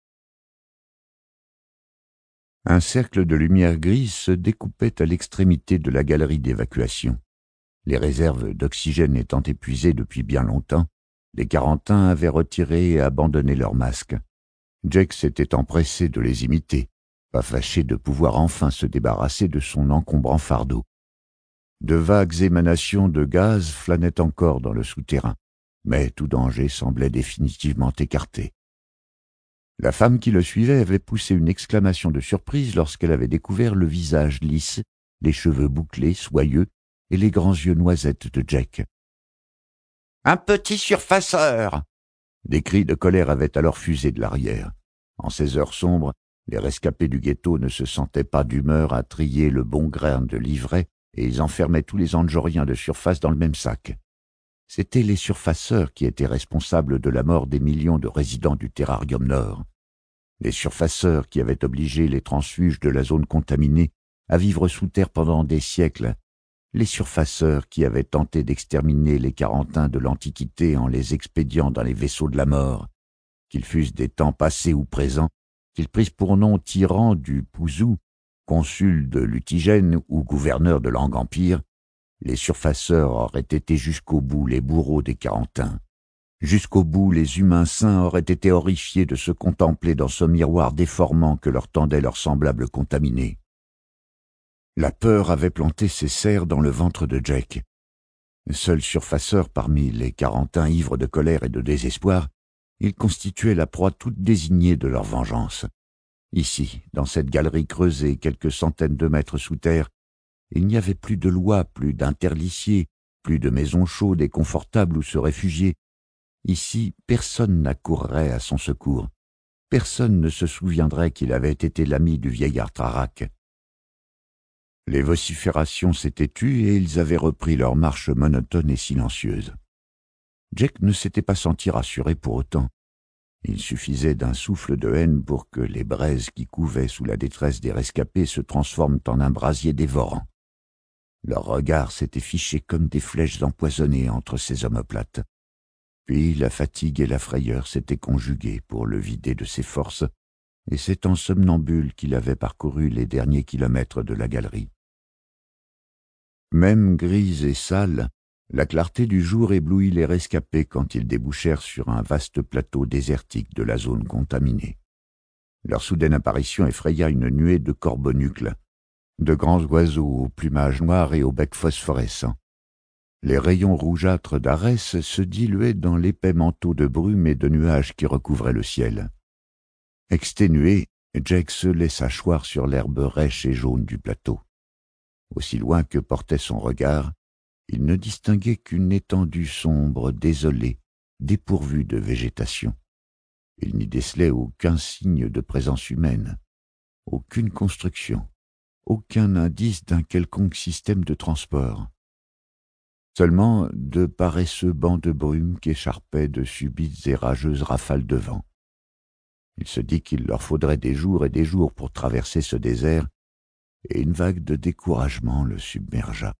Un cercle de lumière grise se découpait à l'extrémité de la galerie d'évacuation. Les réserves d'oxygène étant épuisées depuis bien longtemps, les Quarantins avaient retiré et abandonné leurs masques. Jake s'était empressé de les imiter, pas fâché de pouvoir enfin se débarrasser de son encombrant fardeau. De vagues émanations de gaz flânaient encore dans le souterrain, mais tout danger semblait définitivement écarté. La femme qui le suivait avait poussé une exclamation de surprise lorsqu'elle avait découvert le visage lisse, les cheveux bouclés, soyeux, et les grands yeux noisettes de Jack. « Un petit surfaceur !» Des cris de colère avaient alors fusé de l'arrière. En ces heures sombres, les rescapés du ghetto ne se sentaient pas d'humeur à trier le bon grain de l'ivraie, et ils enfermaient tous les Andjoriens de surface dans le même sac. C'étaient les surfaceurs qui étaient responsables de la mort des millions de résidents du Terrarium Nord. Les surfaceurs qui avaient obligé les transfuges de la zone contaminée à vivre sous terre pendant des siècles. Les surfaceurs qui avaient tenté d'exterminer les Quarantins de l'Antiquité en les expédiant dans les vaisseaux de la mort. Qu'ils fussent des temps passés ou présents, qu'ils prissent pour nom tyran du Pouzou, consul de l'Utigène ou gouverneur de l'Ang-Empire, les surfaceurs auraient été jusqu'au bout les bourreaux des Quarantins. Jusqu'au bout, les humains saints auraient été horrifiés de se contempler dans ce miroir déformant que leur tendait leur semblable contaminé. La peur avait planté ses serres dans le ventre de Jack. Seul surfaceur parmi les Quarantins ivres de colère et de désespoir, il constituait la proie toute désignée de leur vengeance. Ici, dans cette galerie creusée quelques centaines de mètres sous terre, il n'y avait plus de loi, plus d'interliciers, plus de maisons chaudes et confortables où se réfugier. Ici, personne n'accourrait à son secours. personne ne se souviendrait qu'il avait été l'ami du vieillard Trarak. Les vociférations s'étaient tues et ils avaient repris leur marche monotone et silencieuse. Jack ne s'était pas senti rassuré pour autant. Il suffisait d'un souffle de haine pour que les braises qui couvaient sous la détresse des rescapés se transforment en un brasier dévorant. Leurs regards s'étaient fichés comme des flèches empoisonnées entre ces omoplates. Puis la fatigue et la frayeur s'étaient conjuguées pour le vider de ses forces, et c'est en somnambule qu'il avait parcouru les derniers kilomètres de la galerie. Même grise et sale, la clarté du jour éblouit les rescapés quand ils débouchèrent sur un vaste plateau désertique de la zone contaminée. Leur soudaine apparition effraya une nuée de corbonucles, de grands oiseaux au plumage noir et au bec phosphorescent. Les rayons rougeâtres d'Arès se diluaient dans l'épais manteau de brume et de nuages qui recouvraient le ciel. Exténué, Jack se laissa choir sur l'herbe rêche et jaune du plateau. Aussi loin que portait son regard, il ne distinguait qu'une étendue sombre, désolée, dépourvue de végétation. Il n'y décelait aucun signe de présence humaine, aucune construction, aucun indice d'un quelconque système de transport. Seulement de paresseux bancs de brume qu'écharpaient de subites et rageuses rafales de vent. Il se dit qu'il leur faudrait des jours et des jours pour traverser ce désert, et une vague de découragement le submergea.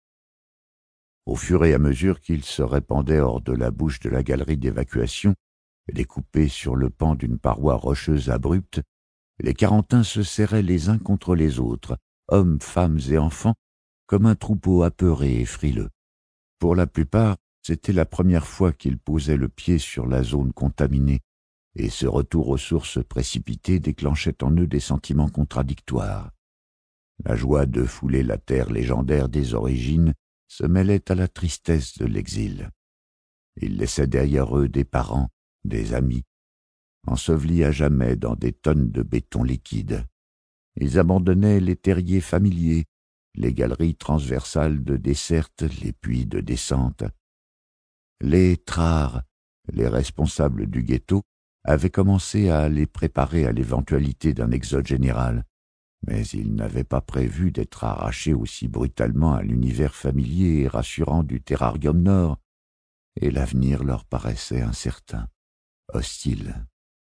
Au fur et à mesure qu'il se répandait hors de la bouche de la galerie d'évacuation, découpée sur le pan d'une paroi rocheuse abrupte, les Quarantins se serraient les uns contre les autres, hommes, femmes et enfants, comme un troupeau apeuré et frileux. Pour la plupart, c'était la première fois qu'ils posaient le pied sur la zone contaminée, et ce retour aux sources précipitées déclenchait en eux des sentiments contradictoires. La joie de fouler la terre légendaire des origines se mêlait à la tristesse de l'exil. Ils laissaient derrière eux des parents, des amis, ensevelis à jamais dans des tonnes de béton liquide. Ils abandonnaient les terriers familiers, les galeries transversales de desserte, les puits de descente. Les trars, les responsables du ghetto, avaient commencé à les préparer à l'éventualité d'un exode général, mais ils n'avaient pas prévu d'être arrachés aussi brutalement à l'univers familier et rassurant du terrarium nord, et l'avenir leur paraissait incertain, hostile.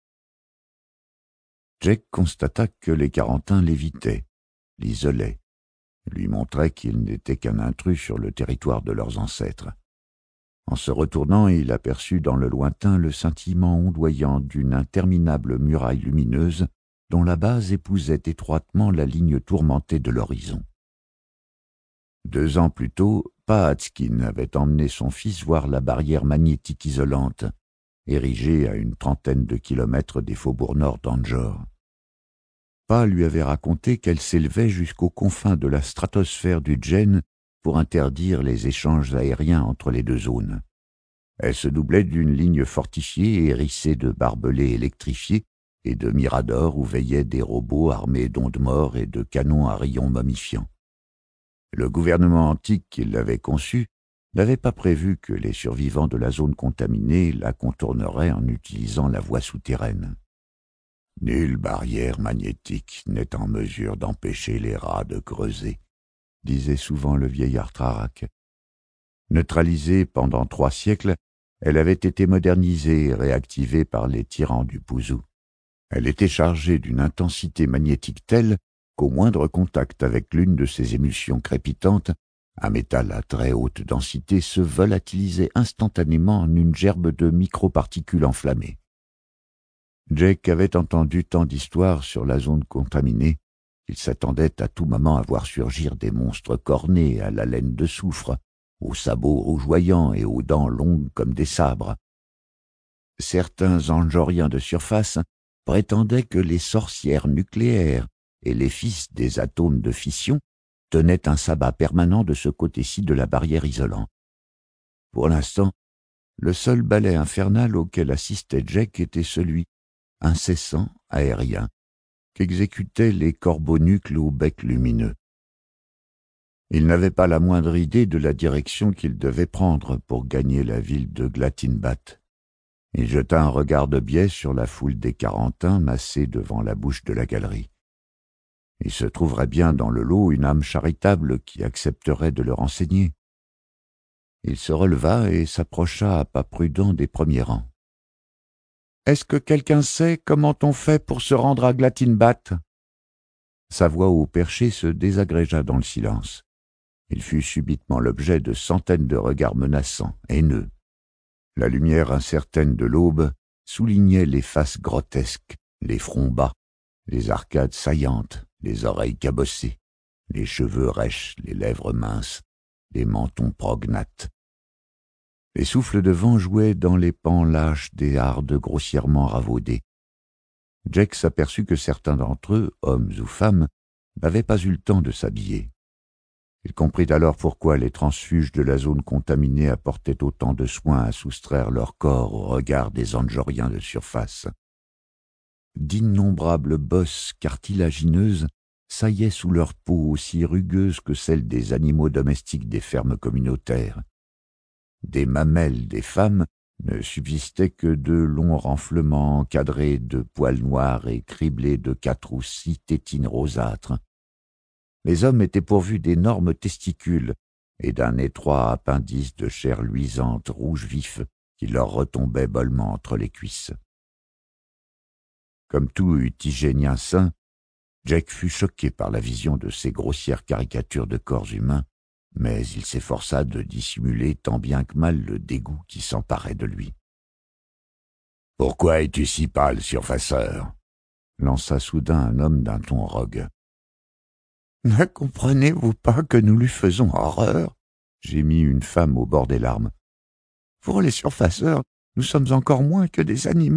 Jack constata que les Quarantins l'évitaient, l'isolaient, lui montraient qu'il n'était qu'un intrus sur le territoire de leurs ancêtres. En se retournant, il aperçut dans le lointain le scintillement ondoyant d'une interminable muraille lumineuse dont la base épousait étroitement la ligne tourmentée de l'horizon. Deux ans plus tôt, Pahatskin avait emmené son fils voir la barrière magnétique isolante, érigée à une trentaine de kilomètres des faubourgs nord d'Anjor. Pa lui avait raconté qu'elle s'élevait jusqu'aux confins de la stratosphère du Djen pour interdire les échanges aériens entre les deux zones. Elle se doublait d'une ligne fortifiée et hérissée de barbelés électrifiés et de miradors où veillaient des robots armés d'ondes morts et de canons à rayons momifiants. Le gouvernement antique qui l'avait conçu n'avait pas prévu que les survivants de la zone contaminée la contourneraient en utilisant la voie souterraine. Nulle barrière magnétique n'est en mesure d'empêcher les rats de creuser, disait souvent le vieillard Trarak. Neutralisée pendant trois siècles, elle avait été modernisée et réactivée par les tyrans du Pouzou. Elle était chargée d'une intensité magnétique telle qu'au moindre contact avec l'une de ces émulsions crépitantes, un métal à très haute densité se volatilisait instantanément en une gerbe de microparticules enflammées. Jack avait entendu tant d'histoires sur la zone contaminée qu'il s'attendait à tout moment à voir surgir des monstres cornés à la laine de soufre, aux sabots rougeoyants et aux dents longues comme des sabres. Certains Anjoriens de surface prétendaient que les sorcières nucléaires et les fils des atomes de fission tenaient un sabbat permanent de ce côté-ci de la barrière isolante. Pour l'instant, le seul ballet infernal auquel assistait Jack était celui, incessant, aérien, qu'exécutaient les corbonucles au bec lumineux. Il n'avait pas la moindre idée de la direction qu'il devait prendre pour gagner la ville de Glatinbat. Il jeta un regard de biais sur la foule des Quarantins massée devant la bouche de la galerie. Il se trouverait bien dans le lot une âme charitable qui accepterait de le renseigner. Il se releva et s'approcha à pas prudents des premiers rangs. « Est-ce que quelqu'un sait comment on fait pour se rendre à Glatinbat ?» Sa voix au perché se désagrégea dans le silence. Il fut subitement l'objet de centaines de regards menaçants, haineux. La lumière incertaine de l'aube soulignait les faces grotesques, les fronts bas, les arcades saillantes, les oreilles cabossées, les cheveux rêches, les lèvres minces, les mentons prognates. Les souffles de vent jouaient dans les pans lâches des hardes grossièrement ravaudées. Jack s'aperçut que certains d'entre eux, hommes ou femmes, n'avaient pas eu le temps de s'habiller. Il comprit alors pourquoi les transfuges de la zone contaminée apportaient autant de soin à soustraire leur corps au regard des Andjoriens de surface. D'innombrables bosses cartilagineuses saillaient sous leur peau aussi rugueuse que celle des animaux domestiques des fermes communautaires. Des mamelles des femmes ne subsistaient que de longs renflements encadrés de poils noirs et criblés de quatre ou six tétines rosâtres. Les hommes étaient pourvus d'énormes testicules et d'un étroit appendice de chair luisante rouge vif qui leur retombait mollement entre les cuisses. Comme tout Utigénien sain, Jack fut choqué par la vision de ces grossières caricatures de corps humains, mais il s'efforça de dissimuler tant bien que mal le dégoût qui s'emparait de lui. « Pourquoi es-tu si pâle, surfaceur ?» lança soudain un homme d'un ton rogue. « Ne comprenez-vous pas que nous lui faisons horreur ?» gémit une femme au bord des larmes. « Pour les surfaceurs, nous sommes encore moins que des animaux. »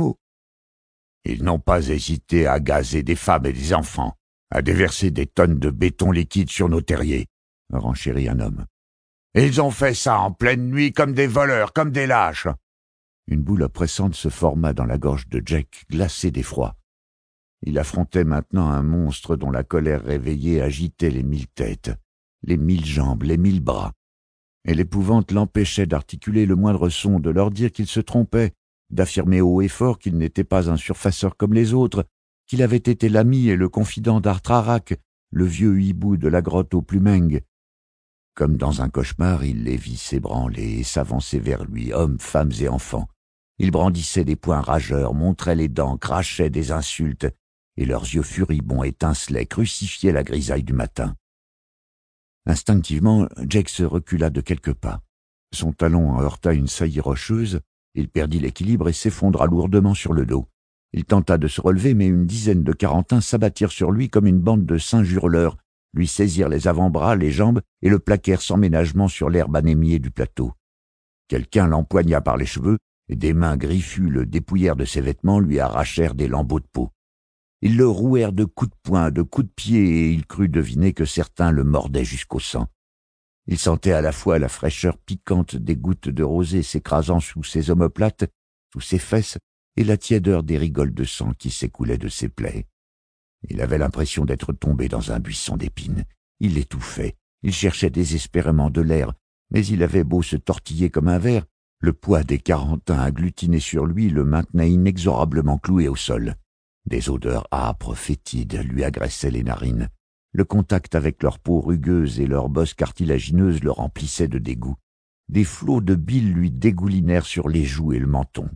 Ils n'ont pas hésité à gazer des femmes et des enfants, à déverser des tonnes de béton liquide sur nos terriers, renchérit un homme. Et ils ont fait ça en pleine nuit comme des voleurs, comme des lâches. Une boule oppressante se forma dans la gorge de Jack, glacé d'effroi. Il affrontait maintenant un monstre dont la colère réveillée agitait les mille têtes, les mille jambes, les mille bras. Et l'épouvante l'empêchait d'articuler le moindre son, de leur dire qu'il se trompait, d'affirmer haut et fort qu'il n'était pas un surfaceur comme les autres, qu'il avait été l'ami et le confident d'Artrarak, le vieux hibou de la grotte au Plumeng. Comme dans un cauchemar, il les vit s'ébranler et s'avancer vers lui, hommes, femmes et enfants. Ils brandissaient des poings rageurs, montraient les dents, crachaient des insultes, et leurs yeux furibonds étincelaient, crucifiaient la grisaille du matin. Instinctivement, Jack se recula de quelques pas. Son talon heurta une saillie rocheuse, il perdit l'équilibre et s'effondra lourdement sur le dos. Il tenta de se relever, mais une dizaine de Quarantins s'abattirent sur lui comme une bande de singes hurleurs, lui saisirent les avant-bras, les jambes, et le plaquèrent sans ménagement sur l'herbe anémiée du plateau. Quelqu'un l'empoigna par les cheveux, et des mains griffues le dépouillèrent de ses vêtements, lui arrachèrent des lambeaux de peau. Ils le rouèrent de coups de poing, de coups de pied, et il crut deviner que certains le mordaient jusqu'au sang. Il sentait à la fois la fraîcheur piquante des gouttes de rosée s'écrasant sous ses omoplates, sous ses fesses, et la tiédeur des rigoles de sang qui s'écoulaient de ses plaies. Il avait l'impression d'être tombé dans un buisson d'épines. Il étouffait, il cherchait désespérément de l'air, mais il avait beau se tortiller comme un ver, le poids des Quarantins agglutinés sur lui le maintenait inexorablement cloué au sol. Des odeurs âpres, fétides, lui agressaient les narines. Le contact avec leur peau rugueuse et leurs bosses cartilagineuses le remplissaient de dégoût. Des flots de bile lui dégoulinèrent sur les joues et le menton.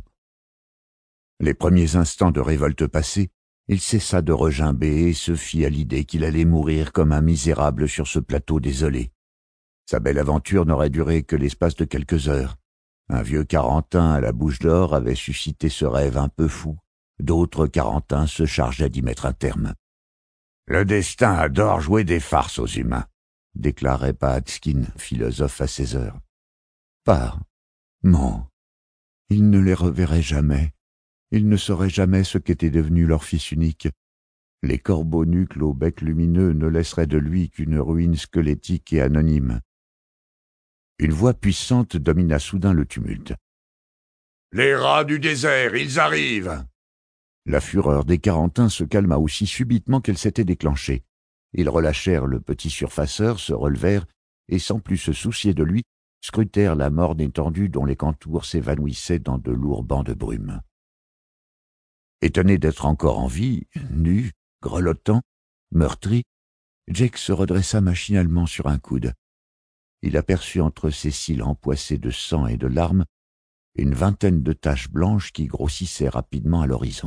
Les premiers instants de révolte passés, il cessa de regimber et se fit à l'idée qu'il allait mourir comme un misérable sur ce plateau désolé. Sa belle aventure n'aurait duré que l'espace de quelques heures. Un vieux Quarantin à la bouche d'or avait suscité ce rêve un peu fou. D'autres Quarantins se chargeaient d'y mettre un terme. « Le destin adore jouer des farces aux humains », déclarait Pahatskin, philosophe à ses heures. « Pas, non, il ne les reverrait jamais. Ils ne sauraient jamais ce qu'était devenu leur fils unique. Les corbeaux-nucles au bec lumineux ne laisseraient de lui qu'une ruine squelettique et anonyme. » Une voix puissante domina soudain le tumulte. « Les rats du désert, ils arrivent !» La fureur des Quarantins se calma aussi subitement qu'elle s'était déclenchée. Ils relâchèrent le petit surfaceur, se relevèrent, et sans plus se soucier de lui, scrutèrent la morne étendue dont les contours s'évanouissaient dans de lourds bancs de brume. Étonné d'être encore en vie, nu, grelottant, meurtri, Jake se redressa machinalement sur un coude. Il aperçut entre ses cils empoissés de sang et de larmes une vingtaine de taches blanches qui grossissaient rapidement à l'horizon.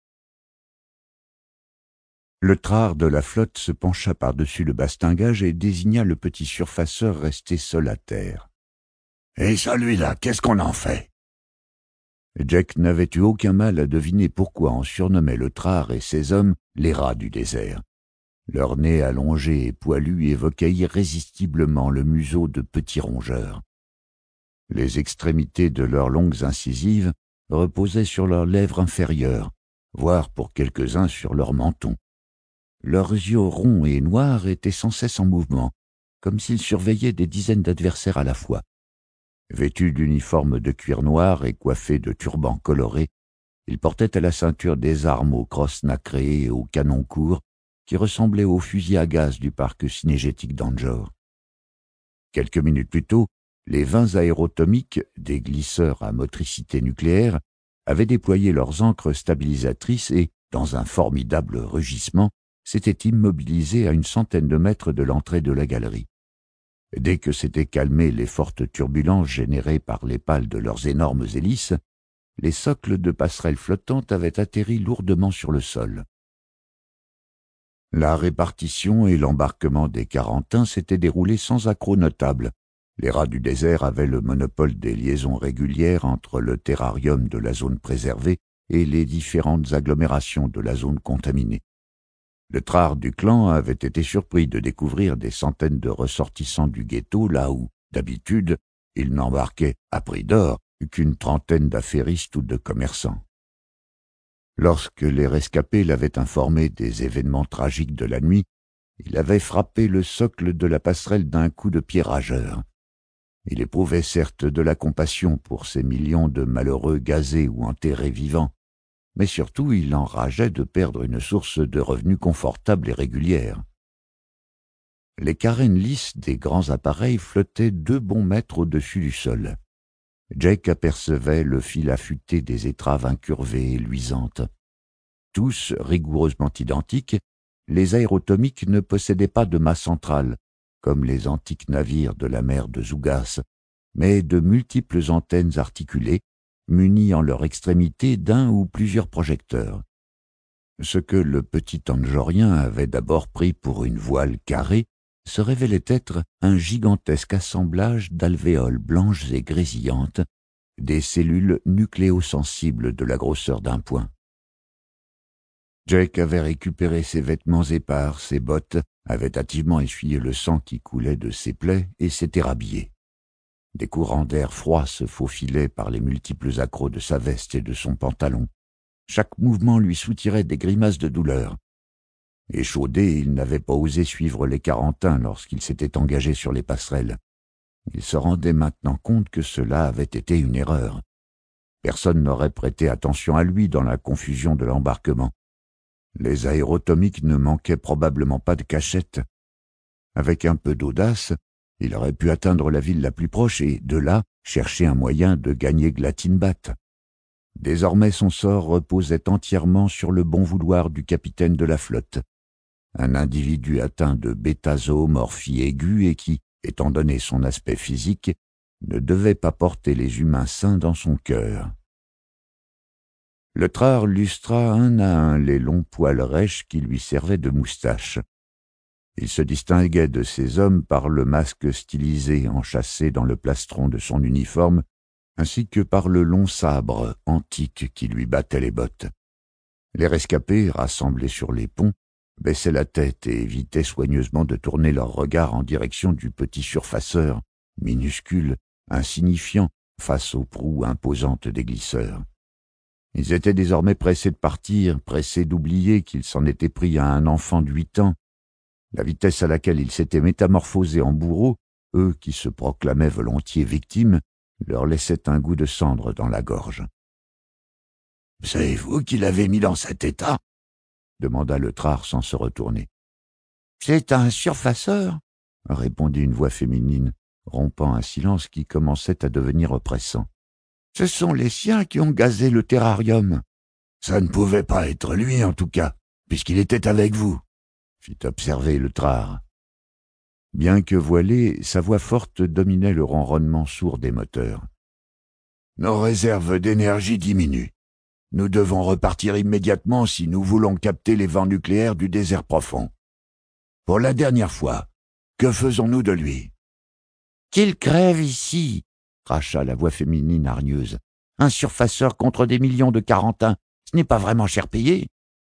Le trard de la flotte se pencha par-dessus le bastingage et désigna le petit surfaceur resté seul à terre. « Et celui-là, qu'est-ce qu'on en fait ?» Jack n'avait eu aucun mal à deviner pourquoi on surnommait le trard et ses hommes les rats du désert. Leur nez allongé et poilu évoquait irrésistiblement le museau de petits rongeurs. Les extrémités de leurs longues incisives reposaient sur leurs lèvres inférieures, voire pour quelques-uns sur leur menton. Leurs yeux ronds et noirs étaient sans cesse en mouvement, comme s'ils surveillaient des dizaines d'adversaires à la fois. Vêtus d'uniformes de cuir noir et coiffés de turbans colorés, ils portaient à la ceinture des armes aux crosses nacrées et aux canons courts qui ressemblaient aux fusils à gaz du parc cinégétique d'Angor. Quelques minutes plus tôt, les vingt aérotomiques, des glisseurs à motricité nucléaire, avaient déployé leurs ancres stabilisatrices et, dans un formidable rugissement, s'étaient immobilisés à une centaine de mètres de l'entrée de la galerie. Dès que s'étaient calmées les fortes turbulences générées par les pales de leurs énormes hélices, les socles de passerelles flottantes avaient atterri lourdement sur le sol. La répartition et l'embarquement des Quarantins s'étaient déroulés sans accroc notable. Les rats du désert avaient le monopole des liaisons régulières entre le terrarium de la zone préservée et les différentes agglomérations de la zone contaminée. Le trard du clan avait été surpris de découvrir des centaines de ressortissants du ghetto là où, d'habitude, il n'embarquait, à prix d'or, qu'une trentaine d'affairistes ou de commerçants. Lorsque les rescapés l'avaient informé des événements tragiques de la nuit, il avait frappé le socle de la passerelle d'un coup de pied rageur. Il éprouvait certes de la compassion pour ces millions de malheureux gazés ou enterrés vivants, mais surtout il enrageait de perdre une source de revenus confortable et régulière. Les carènes lisses des grands appareils flottaient deux bons mètres au-dessus du sol. Jake apercevait le fil affûté des étraves incurvées et luisantes. Tous rigoureusement identiques, les aérotomiques ne possédaient pas de mât central, comme les antiques navires de la mer de Zougas, mais de multiples antennes articulées, munies en leur extrémité d'un ou plusieurs projecteurs. Ce que le petit Angorien avait d'abord pris pour une voile carrée se révélait être un gigantesque assemblage d'alvéoles blanches et grésillantes, des cellules nucléosensibles de la grosseur d'un poing. Jake avait récupéré ses vêtements épars, ses bottes, avait hâtivement essuyé le sang qui coulait de ses plaies et s'était rhabillé. Des courants d'air froid se faufilaient par les multiples accrocs de sa veste et de son pantalon. Chaque mouvement lui soutirait des grimaces de douleur. Échaudé, il n'avait pas osé suivre les Quarantins lorsqu'il s'était engagé sur les passerelles. Il se rendait maintenant compte que cela avait été une erreur. Personne n'aurait prêté attention à lui dans la confusion de l'embarquement. Les aérotomiques ne manquaient probablement pas de cachette. Avec un peu d'audace, il aurait pu atteindre la ville la plus proche et, de là, chercher un moyen de gagner Glatinbat. Désormais son sort reposait entièrement sur le bon vouloir du capitaine de la flotte, un individu atteint de bêta-zoomorphie aiguë et qui, étant donné son aspect physique, ne devait pas porter les humains sains dans son cœur. Le trard lustra un à un les longs poils rêches qui lui servaient de moustache. Il se distinguait de ces hommes par le masque stylisé enchâssé dans le plastron de son uniforme, ainsi que par le long sabre antique qui lui battait les bottes. Les rescapés, rassemblés sur les ponts, baissaient la tête et évitaient soigneusement de tourner leur regard en direction du petit surfaceur, minuscule, insignifiant, face aux proues imposantes des glisseurs. Ils étaient désormais pressés de partir, pressés d'oublier qu'ils s'en étaient pris à un enfant de huit ans. La vitesse à laquelle ils s'étaient métamorphosés en bourreaux, eux qui se proclamaient volontiers victimes, leur laissait un goût de cendre dans la gorge. « C'est vous qui l'avez mis dans cet état ?» demanda le trard sans se retourner. « C'est un surfaceur ?» répondit une voix féminine, rompant un silence qui commençait à devenir oppressant. « Ce sont les siens qui ont gazé le terrarium. »« Ça ne pouvait pas être lui, en tout cas, puisqu'il était avec vous, » fit observer le trard. Bien que voilé, sa voix forte dominait le ronronnement sourd des moteurs. « Nos réserves d'énergie diminuent. Nous devons repartir immédiatement si nous voulons capter les vents nucléaires du désert profond. Pour la dernière fois, que faisons-nous de lui ?»« Qu'il crève ici !» cracha la voix féminine hargneuse. « Un surfaceur contre des millions de Carantins, ce n'est pas vraiment cher payé. »«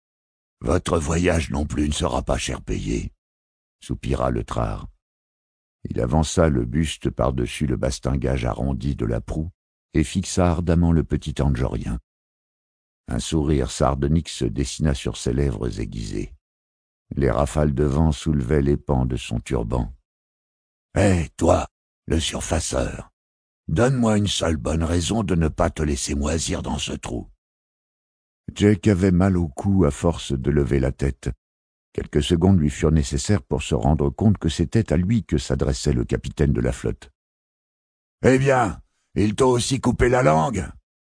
Votre voyage non plus ne sera pas cher payé, » soupira le trard. Il avança le buste par-dessus le bastingage arrondi de la proue et fixa ardemment le petit Andjorien. Un sourire sardonique se dessina sur ses lèvres aiguisées. Les rafales de vent soulevaient les pans de son turban. « Hé, toi, le surfaceur, donne-moi une seule bonne raison de ne pas te laisser moisir dans ce trou. » Jake avait mal au cou à force de lever la tête. Quelques secondes lui furent nécessaires pour se rendre compte que c'était à lui que s'adressait le capitaine de la flotte. « Eh bien, ils t'ont aussi coupé la langue ?»«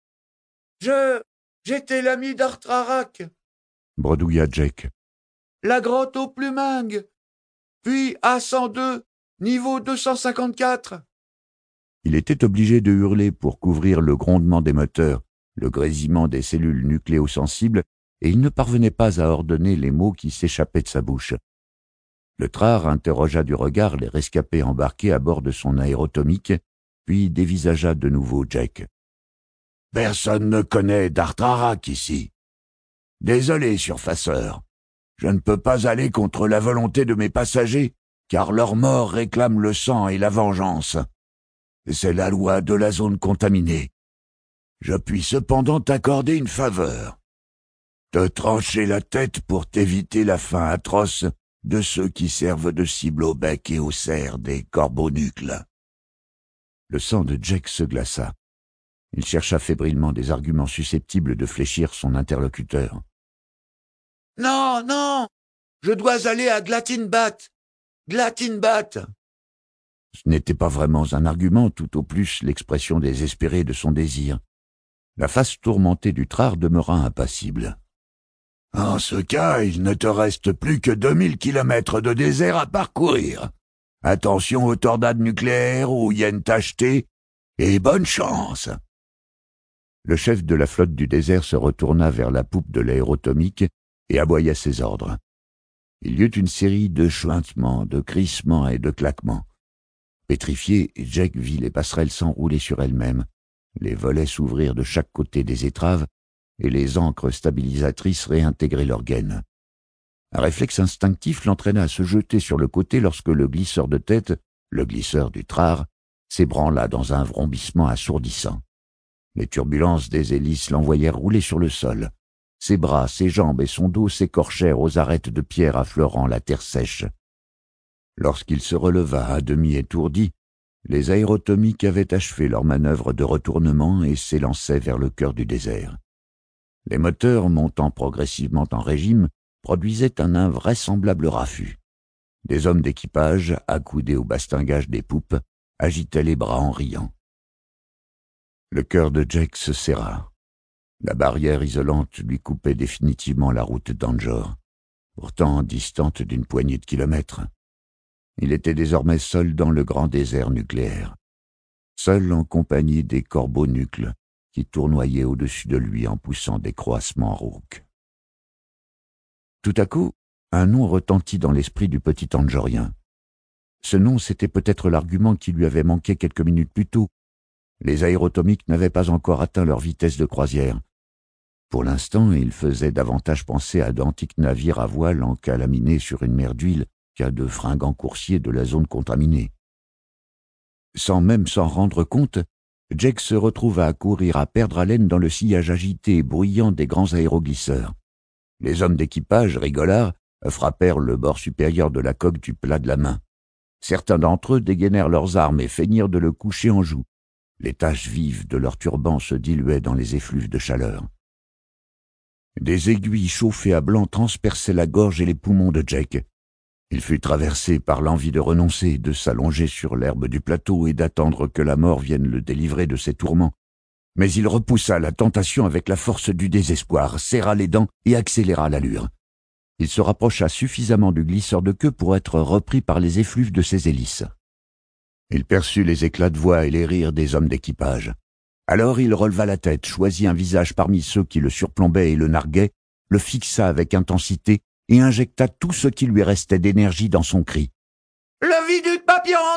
Je... j'étais l'ami d'Artrarak, » bredouilla Jake. « La grotte au Plumingue, puis A cent deux, niveau deux cent cinquante-quatre. » Il était obligé de hurler pour couvrir le grondement des moteurs, le grésillement des cellules nucléosensibles, et il ne parvenait pas à ordonner les mots qui s'échappaient de sa bouche. Le trard interrogea du regard les rescapés embarqués à bord de son aérotomique, puis dévisagea de nouveau Jake. « Personne ne connaît d'Artrarak ici. Désolé, surfaceur. Je ne peux pas aller contre la volonté de mes passagers, car leur mort réclame le sang et la vengeance. C'est la loi de la zone contaminée. Je puis cependant t'accorder une faveur. Te trancher la tête pour t'éviter la fin atroce de ceux qui servent de cible au bec et au cerf des corbeaux-nucles. » Le sang de Jake se glaça. Il chercha fébrilement des arguments susceptibles de fléchir son interlocuteur. « Non, non, je dois aller à Glatinbat. Glatinbat !» Ce n'était pas vraiment un argument, tout au plus l'expression désespérée de son désir. La face tourmentée du trard demeura impassible. « En ce cas, il ne te reste plus que deux mille kilomètres de désert à parcourir. Attention aux tornades nucléaires, aux hyènes tachetées, et bonne chance !» Le chef de la flotte du désert se retourna vers la poupe de l'aérotomique et aboya ses ordres. Il y eut une série de chuintements, de crissements et de claquements. Pétrifié, Jake vit les passerelles s'enrouler sur elles-mêmes, les volets s'ouvrir de chaque côté des étraves et les ancres stabilisatrices réintégrer leurs gaines. Un réflexe instinctif l'entraîna à se jeter sur le côté lorsque le glisseur de tête, le glisseur du trard, s'ébranla dans un vrombissement assourdissant. Les turbulences des hélices l'envoyèrent rouler sur le sol. Ses bras, ses jambes et son dos s'écorchèrent aux arêtes de pierre affleurant la terre sèche. Lorsqu'il se releva à demi étourdi, les aérotomiques avaient achevé leur manœuvre de retournement et s'élançaient vers le cœur du désert. Les moteurs, montant progressivement en régime, produisaient un invraisemblable raffut. Des hommes d'équipage, accoudés au bastingage des poupes, agitaient les bras en riant. Le cœur de Jake se serra. La barrière isolante lui coupait définitivement la route d'Anjor, pourtant distante d'une poignée de kilomètres. Il était désormais seul dans le grand désert nucléaire, seul en compagnie des corbeaux-nucles qui tournoyaient au-dessus de lui en poussant des croassements rauques. Tout à coup, un nom retentit dans l'esprit du petit Andjorien. Ce nom, c'était peut-être l'argument qui lui avait manqué quelques minutes plus tôt. Les aérotomiques n'avaient pas encore atteint leur vitesse de croisière. Pour l'instant, il faisait davantage penser à d'antiques navires à voile encalaminés sur une mer d'huile qu'à de fringants coursiers de la zone contaminée. Sans même s'en rendre compte, Jake se retrouva à courir à perdre haleine dans le sillage agité et bruyant des grands aéroglisseurs. Les hommes d'équipage, rigolards, frappèrent le bord supérieur de la coque du plat de la main. Certains d'entre eux dégainèrent leurs armes et feignirent de le coucher en joue. Les taches vives de leurs turbans se diluaient dans les effluves de chaleur. Des aiguilles chauffées à blanc transperçaient la gorge et les poumons de Jake. Il fut traversé par l'envie de renoncer, de s'allonger sur l'herbe du plateau et d'attendre que la mort vienne le délivrer de ses tourments. Mais il repoussa la tentation avec la force du désespoir, serra les dents et accéléra l'allure. Il se rapprocha suffisamment du glisseur de queue pour être repris par les effluves de ses hélices. Il perçut les éclats de voix et les rires des hommes d'équipage. Alors il releva la tête, choisit un visage parmi ceux qui le surplombaient et le narguaient, le fixa avec intensité et injecta tout ce qui lui restait d'énergie dans son cri. « Le viduc Papyranda !»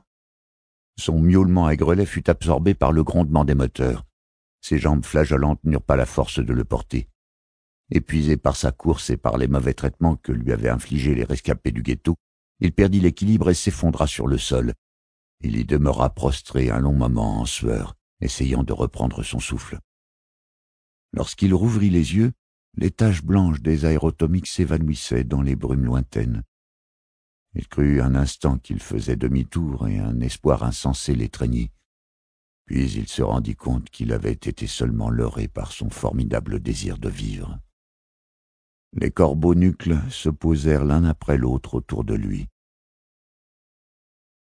Son miaulement à grelet fut absorbé par le grondement des moteurs. Ses jambes flageolantes n'eurent pas la force de le porter. Épuisé par sa course et par les mauvais traitements que lui avaient infligés les rescapés du ghetto, il perdit l'équilibre et s'effondra sur le sol. Il y demeura prostré un long moment en sueur, essayant de reprendre son souffle. Lorsqu'il rouvrit les yeux, les taches blanches des aérotomiques s'évanouissaient dans les brumes lointaines. Il crut un instant qu'il faisait demi-tour et un espoir insensé l'étreignit. Puis il se rendit compte qu'il avait été seulement leurré par son formidable désir de vivre. Les corbeaux nucles se posèrent l'un après l'autre autour de lui.